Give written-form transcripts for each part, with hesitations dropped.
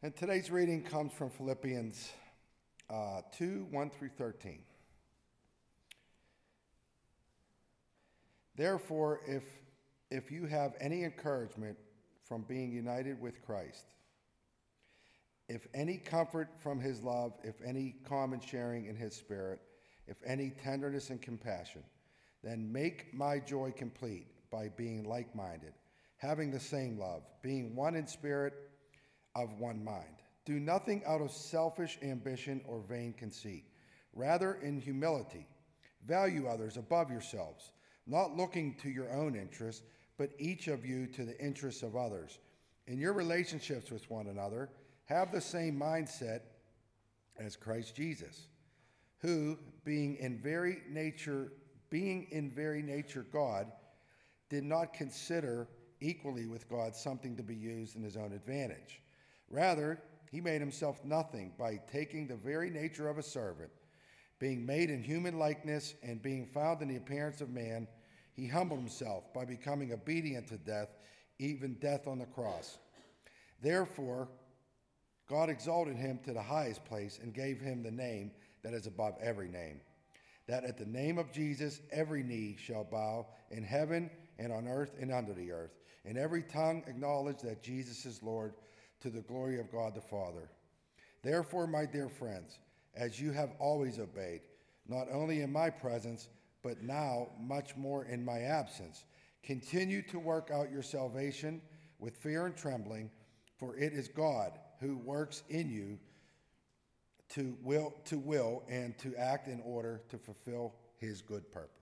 And today's reading comes from Philippians 2, 1 through 13. Therefore, if you have any encouragement from being united with Christ, if any comfort from his love, if any common sharing in his spirit, if any tenderness and compassion, then make my joy complete by being like-minded, having the same love, being one in spirit, of one mind. Do nothing out of selfish ambition or vain conceit. Rather, in humility, value others above yourselves, not looking to your own interests, but each of you to the interests of others. In your relationships with one another, have the same mindset as Christ Jesus, who, being in very nature God, did not consider equally with God something to be used in his own advantage. Rather, he made himself nothing by taking the very nature of a servant. Being made in human likeness and being found in the appearance of man, he humbled himself by becoming obedient to death, even death on the cross. Therefore, God exalted him to the highest place and gave him the name that is above every name, that at the name of Jesus every knee shall bow in heaven and on earth and under the earth, and every tongue acknowledge that Jesus is Lord, to the glory of God the Father. Therefore, my dear friends, as you have always obeyed, not only in my presence, but now much more in my absence, continue to work out your salvation with fear and trembling, for it is God who works in you to will and to act in order to fulfill his good purpose.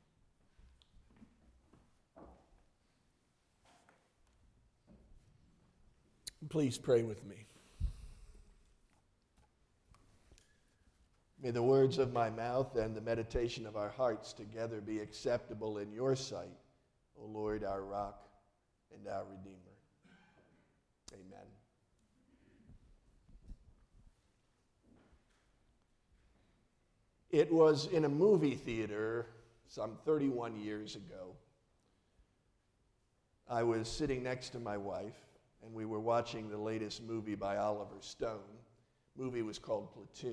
Please pray with me. May the words of my mouth and the meditation of our hearts together be acceptable in your sight, O Lord, our rock and our Redeemer. Amen. It was in a movie theater some 31 years ago. I was sitting next to my wife, and we were watching the latest movie by Oliver Stone. The movie was called Platoon.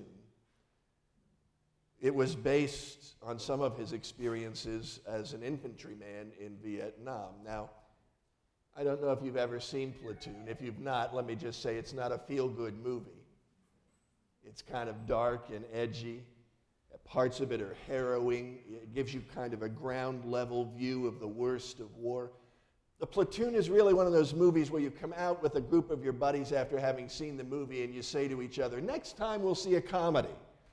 It was based on some of his experiences as an infantryman in Vietnam. Now, I don't know if you've ever seen Platoon. If you've not, let me just say it's not a feel-good movie. It's kind of dark and edgy. Parts of it are harrowing. It gives you kind of a ground-level view of the worst of war. The Platoon is really one of those movies where you come out with a group of your buddies after having seen the movie and you say to each other, next time we'll see a comedy.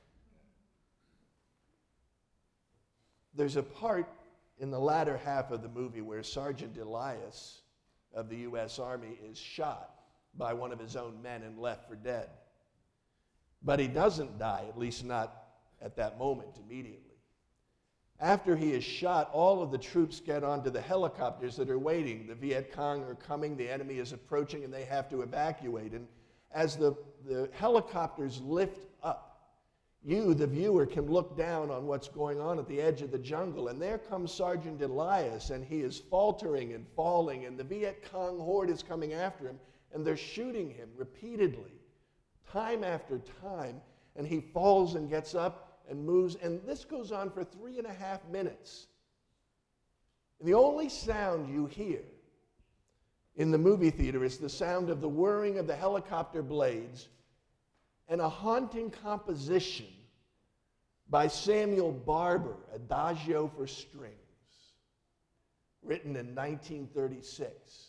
There's a part in the latter half of the movie where Sergeant Elias of the U.S. Army is shot by one of his own men and left for dead. But he doesn't die, at least not at that moment immediately. After he is shot, all of the troops get onto the helicopters that are waiting. The Viet Cong are coming, the enemy is approaching, and they have to evacuate. And as the helicopters lift up, you, the viewer, can look down on what's going on at the edge of the jungle. And there comes Sergeant Elias, and he is faltering and falling, and the Viet Cong horde is coming after him, and they're shooting him repeatedly, time after time, and he falls and gets up and moves, and this goes on for 3.5 minutes. And the only sound you hear in the movie theater is the sound of the whirring of the helicopter blades and a haunting composition by Samuel Barber, Adagio for Strings, written in 1936.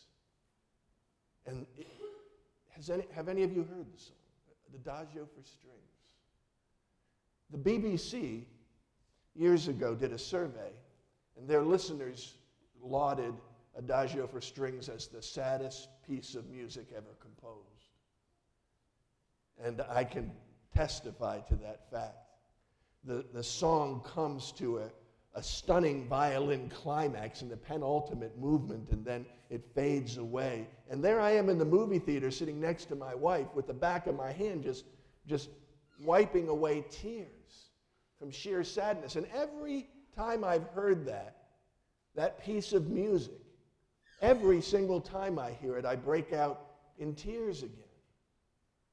And have any of you heard the song, Adagio for Strings? The BBC years ago did a survey, and their listeners lauded Adagio for Strings as the saddest piece of music ever composed. And I can testify to that fact. The song comes to a stunning violin climax in the penultimate movement, and then it fades away. And there I am in the movie theater sitting next to my wife with the back of my hand just wiping away tears from sheer sadness. And every time I've heard that piece of music, every single time I hear it, I break out in tears again.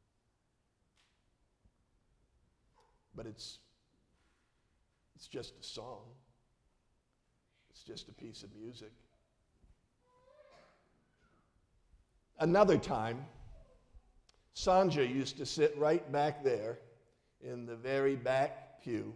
but it's just a song. It's just a piece of music. Another time, Sanja used to sit right back there in the very back pew.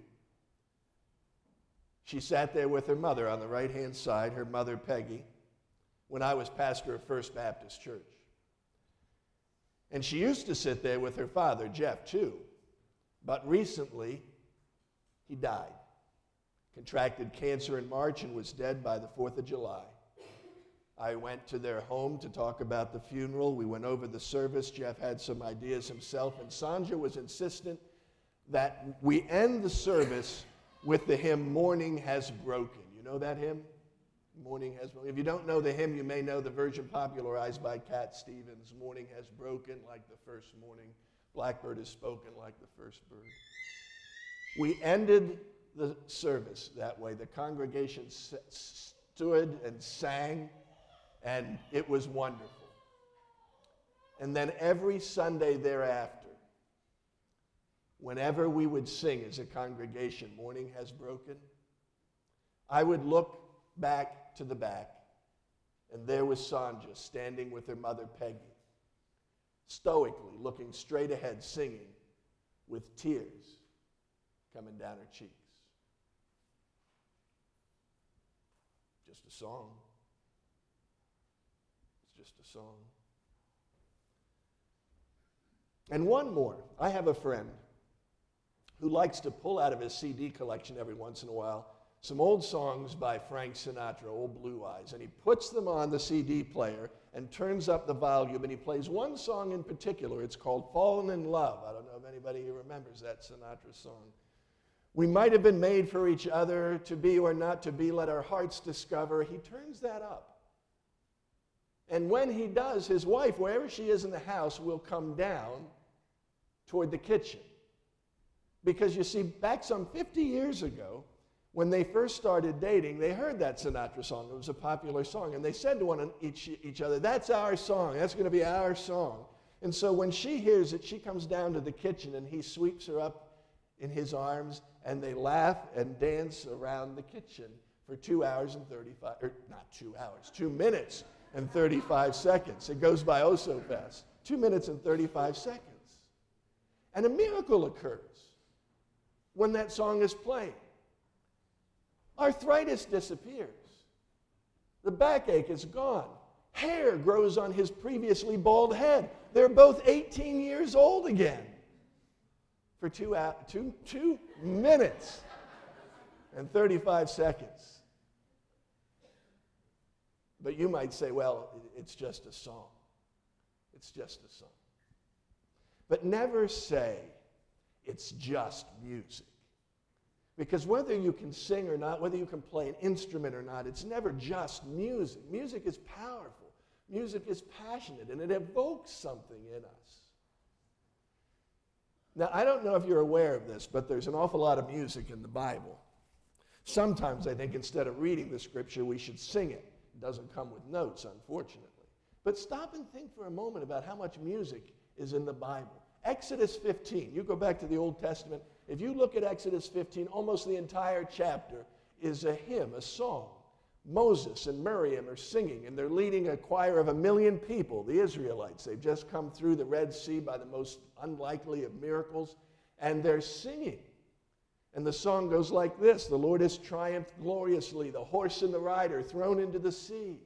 She sat there with her mother on the right-hand side, her mother Peggy, when I was pastor of First Baptist Church. And she used to sit there with her father, Jeff, too. But recently, he died. Contracted cancer in March and was dead by the 4th of July. I went to their home to talk about the funeral. We went over the service. Jeff had some ideas himself, and Sanja was insistent that we end the service with the hymn, Morning Has Broken. You know that hymn? Morning Has Broken. If you don't know the hymn, you may know the version popularized by Cat Stevens. Morning has broken like the first morning. Blackbird has spoken like the first bird. We ended the service that way. The congregation stood and sang, and it was wonderful. And then every Sunday thereafter, whenever we would sing as a congregation, Morning Has Broken, I would look back to the back, and there was Sanja standing with her mother Peggy, stoically looking straight ahead, singing with tears coming down her cheeks. Just a song. It's just a song. And one more. I have a friend who likes to pull out of his CD collection every once in a while some old songs by Frank Sinatra, Old Blue Eyes, and he puts them on the CD player and turns up the volume, and he plays one song in particular. It's called Fallen in Love. I don't know if anybody here remembers that Sinatra song. We might have been made for each other, to be or not to be, let our hearts discover. He turns that up. And when he does, his wife, wherever she is in the house, will come down toward the kitchen. Because you see, back some 50 years ago, when they first started dating, they heard that Sinatra song. It was a popular song. And they said to each other, that's our song. That's going to be our song. And so when she hears it, she comes down to the kitchen, and he sweeps her up in his arms, and they laugh and dance around the kitchen for 2 minutes and 35 seconds. It goes by oh so fast. 2 minutes and 35 seconds. And a miracle occurs when that song is played. Arthritis disappears. The backache is gone. Hair grows on his previously bald head. They're both 18 years old again for 2 minutes and 35 seconds. But you might say, well, it's just a song. It's just a song. But never say it's just music. Because whether you can sing or not, whether you can play an instrument or not, it's never just music. Music is powerful. Music is passionate, and it evokes something in us. Now, I don't know if you're aware of this, but there's an awful lot of music in the Bible. Sometimes I think instead of reading the scripture, we should sing it. It doesn't come with notes, unfortunately. But stop and think for a moment about how much music is in the Bible. Exodus 15, you go back to the Old Testament. If you look at Exodus 15, almost the entire chapter is a hymn, a song. Moses and Miriam are singing, and they're leading a choir of 1 million people, the Israelites. They've just come through the Red Sea by the most unlikely of miracles, and they're singing. And the song goes like this: the Lord has triumphed gloriously, the horse and the rider thrown into the sea.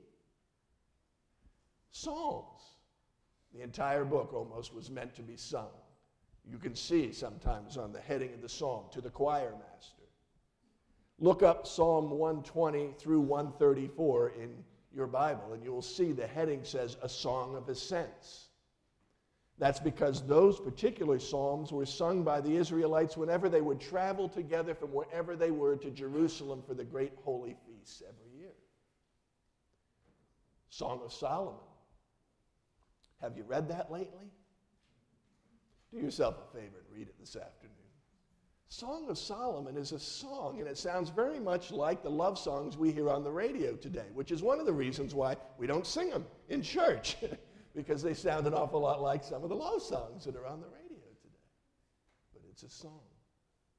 Psalms. The entire book almost was meant to be sung. You can see sometimes on the heading of the psalm, to the choir master. Look up Psalm 120 through 134 in your Bible, and you will see the heading says, A Song of Ascents. That's because those particular psalms were sung by the Israelites whenever they would travel together from wherever they were to Jerusalem for the great holy feasts every year. Song of Solomon. Have you read that lately? Do yourself a favor and read it this afternoon. Song of Solomon is a song, and it sounds very much like the love songs we hear on the radio today, which is one of the reasons why we don't sing them in church, because they sound an awful lot like some of the love songs that are on the radio today. But it's a song.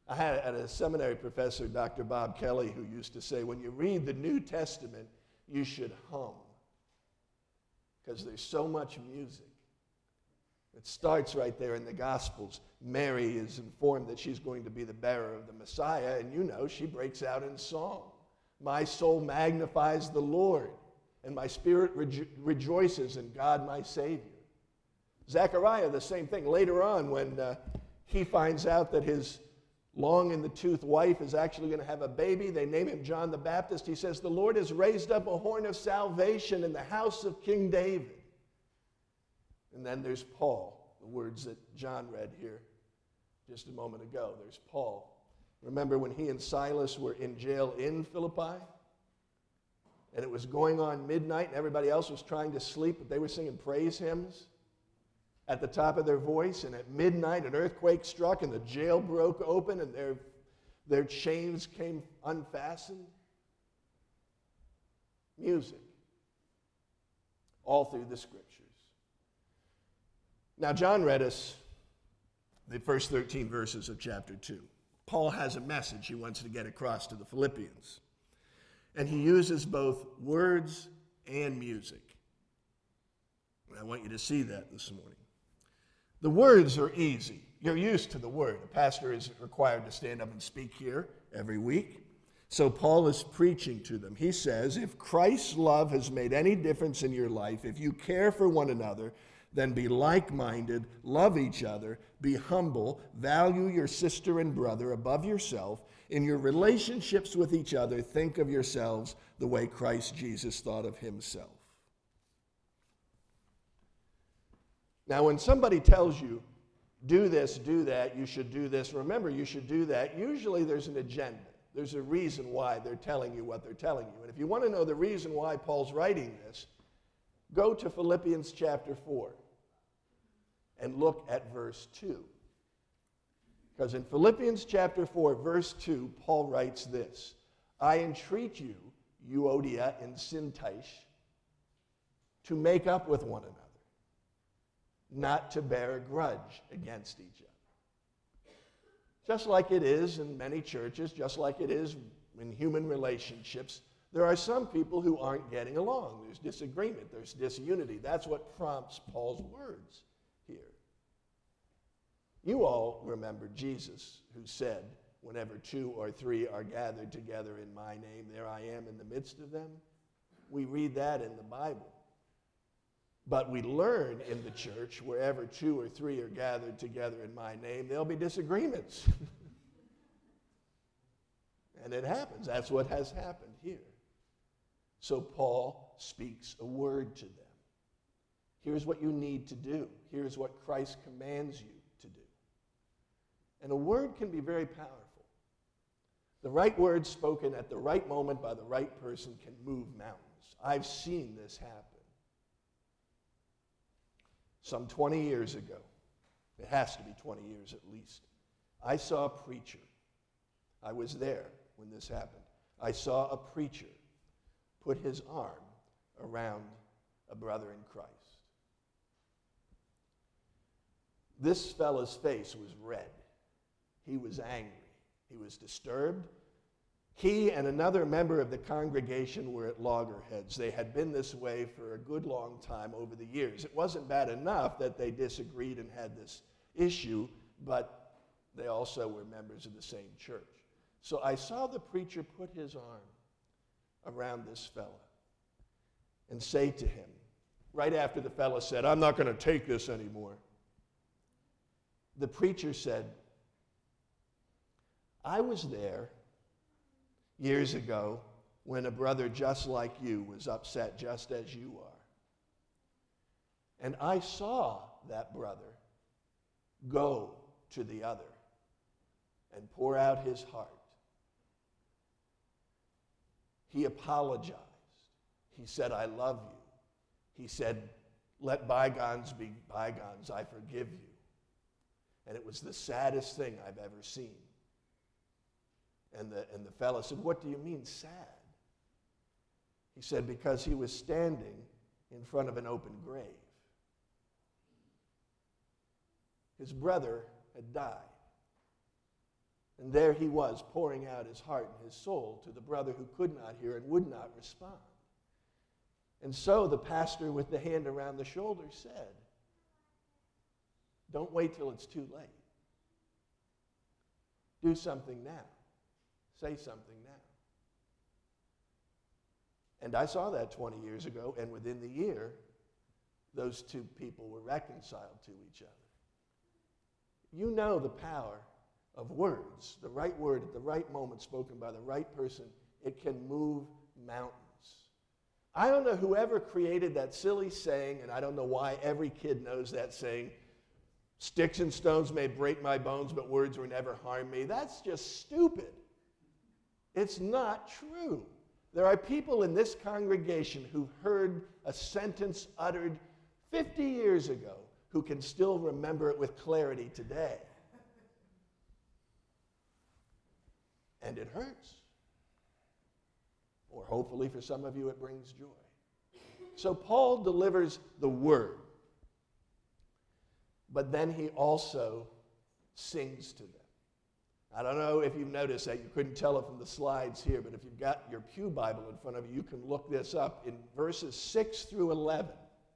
I had a seminary professor, Dr. Bob Kelly, who used to say, when you read the New Testament, you should hum, because there's so much music. It starts right there in the Gospels. Mary is informed that she's going to be the bearer of the Messiah, and you know, she breaks out in song. My soul magnifies the Lord, and my spirit rejoices in God my Savior. Zechariah, the same thing. Later on, when he finds out that his long-in-the-tooth wife is actually going to have a baby, they name him John the Baptist. He says, the Lord has raised up a horn of salvation in the house of King David. And then there's Paul, the words that John read here just a moment ago. There's Paul. Remember when he and Silas were in jail in Philippi? And it was going on midnight and everybody else was trying to sleep, but they were singing praise hymns at the top of their voice. And at midnight, an earthquake struck and the jail broke open and their chains came unfastened. Music. All through the Scriptures. Now, John read us the first 13 verses of chapter 2. Paul has a message he wants to get across to the Philippians. And he uses both words and music. And I want you to see that this morning. The words are easy. You're used to the word. A pastor is required to stand up and speak here every week. So Paul is preaching to them. He says, if Christ's love has made any difference in your life, if you care for one another, then be like-minded, love each other, be humble, value your sister and brother above yourself. In your relationships with each other, think of yourselves the way Christ Jesus thought of himself. Now, when somebody tells you, do this, do that, you should do this, remember you should do that, usually there's an agenda. There's a reason why they're telling you what they're telling you. And if you want to know the reason why Paul's writing this, go to Philippians chapter 4 and look at verse 2. Because in Philippians chapter 4, verse 2, Paul writes this, I entreat you, Euodia and Syntyche, to make up with one another, not to bear a grudge against each other. Just like it is in many churches, just like it is in human relationships, there are some people who aren't getting along. There's disagreement, there's disunity. That's what prompts Paul's words here. You all remember Jesus, who said, whenever 2 or 3 are gathered together in my name, there I am in the midst of them. We read that in the Bible. But we learn in the church, wherever 2 or 3 are gathered together in my name, there'll be disagreements. And it happens. That's what has happened here. So Paul speaks a word to them. Here's what you need to do. Here's what Christ commands you to do. And a word can be very powerful. The right word spoken at the right moment by the right person can move mountains. I've seen this happen. Some 20 years ago, it has to be 20 years at least, I saw a preacher. I was there when this happened. I saw a preacher put his arm around a brother in Christ. This fellow's face was red. He was angry. He was disturbed. He and another member of the congregation were at loggerheads. They had been this way for a good long time over the years. It wasn't bad enough that they disagreed and had this issue, but they also were members of the same church. So I saw the preacher put his arm around this fella and say to him, right after the fella said, I'm not going to take this anymore, the preacher said, I was there years ago when a brother just like you was upset just as you are. And I saw that brother go to the other and pour out his heart. He apologized. He said, I love you. He said, let bygones be bygones. I forgive you. And it was the saddest thing I've ever seen. And the fellow said, what do you mean sad? He said, because he was standing in front of an open grave. His brother had died. And there he was, pouring out his heart and his soul to the brother who could not hear and would not respond. And so the pastor with the hand around the shoulder said, don't wait till it's too late. Do something now. Say something now. And I saw that 20 years ago, and within the year, those two people were reconciled to each other. You know the power of words. The right word at the right moment spoken by the right person, it can move mountains. I don't know whoever created that silly saying, and I don't know why every kid knows that saying, sticks and stones may break my bones, but words will never harm me. That's just stupid. It's not true. There are people in this congregation who've heard a sentence uttered 50 years ago who can still remember it with clarity today. And it hurts. Or hopefully for some of you it brings joy. So Paul delivers the word. But then he also sings to them. I don't know if you've noticed that. You couldn't tell it from the slides here, but if you've got your pew Bible in front of you, you can look this up. In verses 6 through 11,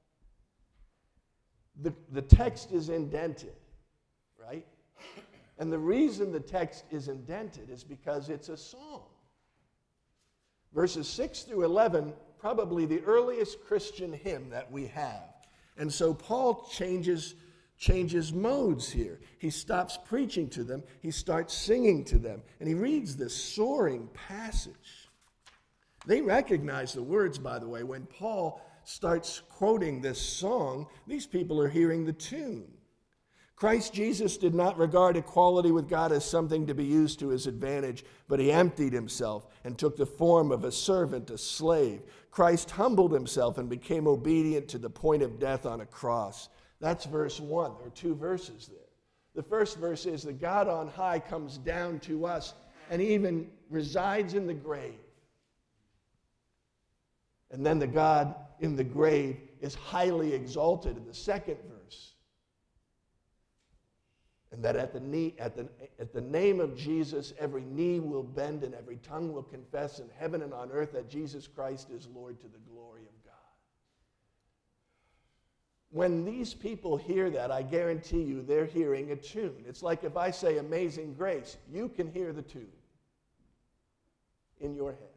the text is indented, right? And the reason the text is indented is because it's a song. Verses 6 through 11, probably the earliest Christian hymn that we have. And so Paul changes modes here. He stops preaching to them. He starts singing to them. And he reads this soaring passage. They recognize the words, by the way. When Paul starts quoting this song, these people are hearing the tune. Christ Jesus did not regard equality with God as something to be used to his advantage, but he emptied himself and took the form of a servant, a slave. Christ humbled himself and became obedient to the point of death on a cross. That's verse 1. There are two verses there. The first verse is that God on high comes down to us and even resides in the grave. And then the God in the grave is highly exalted in the second verse. And that at the name of Jesus, every knee will bend and every tongue will confess in heaven and on earth that Jesus Christ is Lord to the glory of God. When these people hear that, I guarantee you they're hearing a tune. It's like if I say Amazing Grace, you can hear the tune in your head.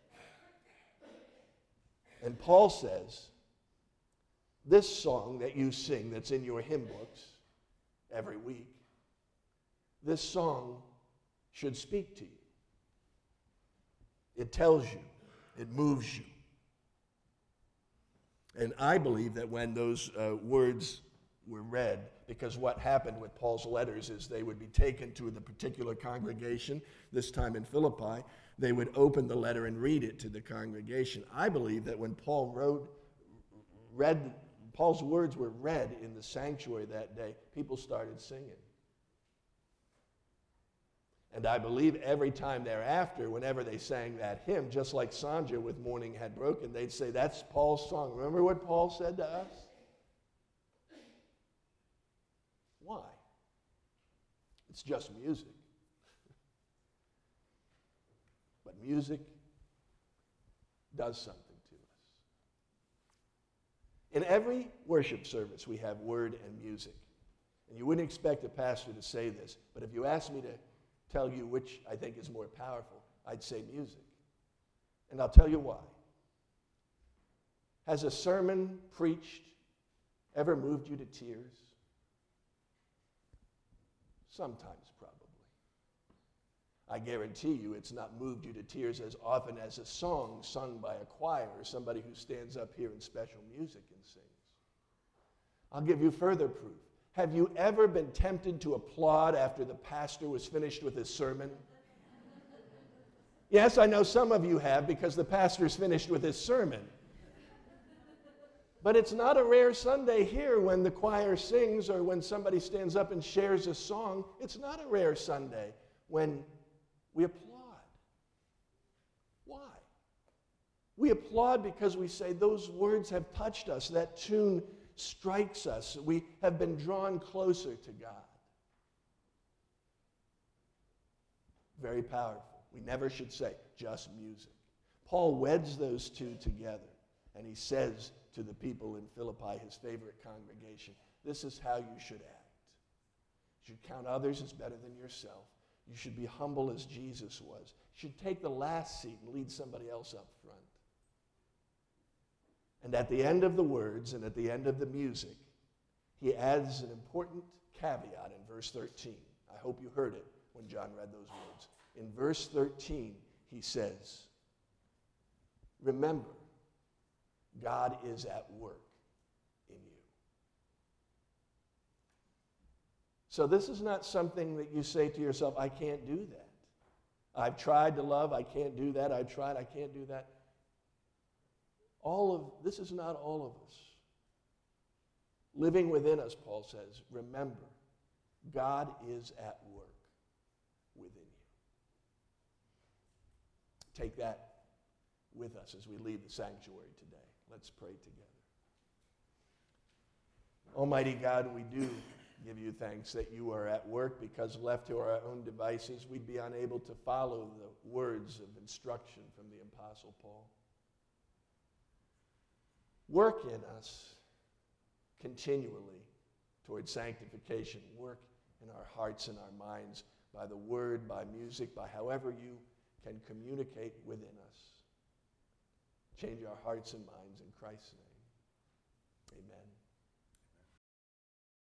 And Paul says, this song that you sing that's in your hymn books every week, this song should speak to you. It tells you. It moves you. And I believe that when those words were read, because what happened with Paul's letters is they would be taken to the particular congregation, this time in Philippi. They would open the letter and read it to the congregation. I believe that when Paul's words were read in the sanctuary that day, people started singing. And I believe every time thereafter, whenever they sang that hymn, just like Sandra with Morning Had Broken, they'd say, that's Paul's song. Remember what Paul said to us? Why? It's just music. But music does something to us. In every worship service, we have word and music. And you wouldn't expect a pastor to say this, but if you ask me to tell you which I think is more powerful, I'd say music. And I'll tell you why. Has a sermon preached ever moved you to tears? Sometimes, probably. I guarantee you it's not moved you to tears as often as a song sung by a choir or somebody who stands up here in special music and sings. I'll give you further proof. Have you ever been tempted to applaud after the pastor was finished with his sermon? Yes, I know some of you have because the pastor's finished with his sermon. But it's not a rare Sunday here when the choir sings or when somebody stands up and shares a song. It's not a rare Sunday when we applaud. Why? We applaud because we say those words have touched us. That tune strikes us. We have been drawn closer to God. Very powerful. We never should say just music. Paul weds those two together, and he says to the people in Philippi, his favorite congregation, this is how you should act. You should count others as better than yourself. You should be humble as Jesus was. You should take the last seat and lead somebody else up front. And at the end of the words and at the end of the music, he adds an important caveat in verse 13. I hope you heard it when John read those words. In verse 13, he says, remember, God is at work in you. So this is not something that you say to yourself, I can't do that. I've tried to love, I can't do that. I've tried, I can't do that. This is not all of us. Living within us, Paul says, remember, God is at work within you. Take that with us as we leave the sanctuary today. Let's pray together. Almighty God, we do give you thanks that you are at work, because left to our own devices, we'd be unable to follow the words of instruction from the Apostle Paul. Work in us continually toward sanctification. Work in our hearts and our minds by the word, by music, by however you can communicate within us. Change our hearts and minds in Christ's name. Amen.